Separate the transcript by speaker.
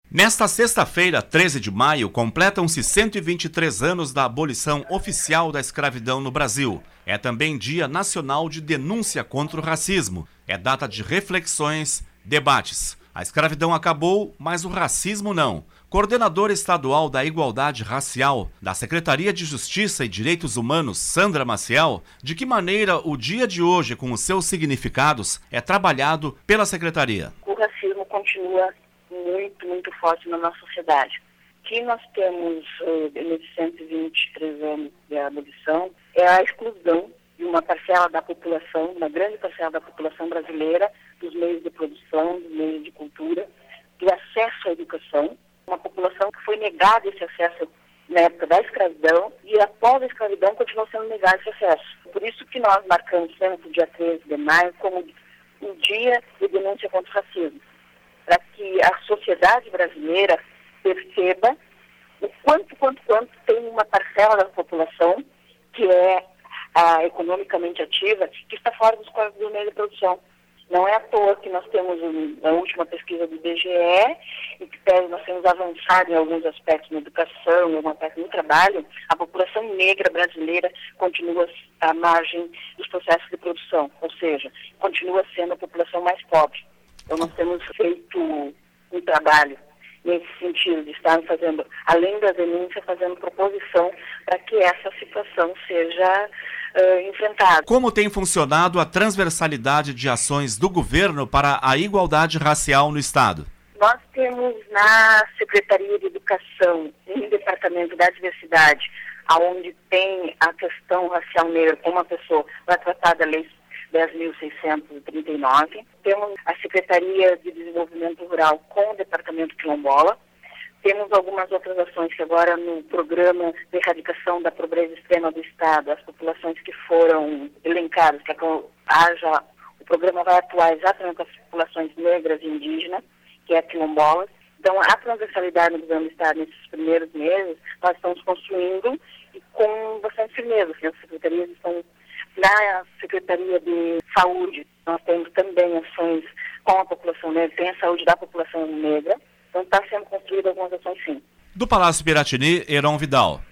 Speaker 1: Nesta sexta-feira, 13 de maio, completam-se 123 anos da abolição oficial da escravidão no Brasil. É também Dia Nacional de Denúncia contra o Racismo. É data de reflexões, debates. A escravidão acabou, mas o racismo não. Coordenadora estadual da Igualdade Racial, da Secretaria de Justiça e Direitos Humanos, Sandra Maciel, de que maneira o dia de hoje, com os seus significados, é trabalhado pela Secretaria?
Speaker 2: O racismo continua muito forte na nossa sociedade. O que nós temos nesses 123 anos de abolição é a exclusão de uma parcela da população, uma grande parcela da população brasileira, dos meios de produção, dos meios de cultura, do acesso à educação, uma população que foi negada esse acesso na época da escravidão e após a escravidão continua sendo negado esse acesso. Por isso que nós marcamos sempre o dia 13 de maio como um dia de denúncia contra o racismo, para que a sociedade brasileira perceba o quanto tem uma parcela da população que é economicamente ativa, que está fora dos quadros do meio de produção. Não é à toa que nós temos a última pesquisa do IBGE e que nós temos avançado em alguns aspectos na educação, em algum aspecto no trabalho, a população negra brasileira continua à margem dos processos de produção, ou seja, continua sendo a população mais pobre. Então nós temos feito um trabalho nesse sentido de estar fazendo, além da denúncia, fazendo proposição para que essa situação seja enfrentada.
Speaker 1: Como tem funcionado a transversalidade de ações do governo para a igualdade racial no Estado?
Speaker 2: Nós temos na Secretaria de Educação, no Departamento da Diversidade, onde tem a questão racial negra como a pessoa vai tratar da Lei 10.639. Temos a Secretaria de Desenvolvimento Rural com o Departamento Quilombola. Temos algumas outras ações que agora no programa de erradicação da pobreza extrema do Estado, as populações que foram elencadas, o programa vai atuar exatamente com as populações negras e indígenas, que é quilombolas. Então, a transversalidade no governo do Estado nesses primeiros meses, nós estamos construindo e com bastante firmeza. As secretarias estão na Secretaria de Saúde, nós temos também ações com a população negra, tem a saúde da população negra, então está sendo construída algumas ações sim.
Speaker 1: Do Palácio Piratini, Heron Vidal.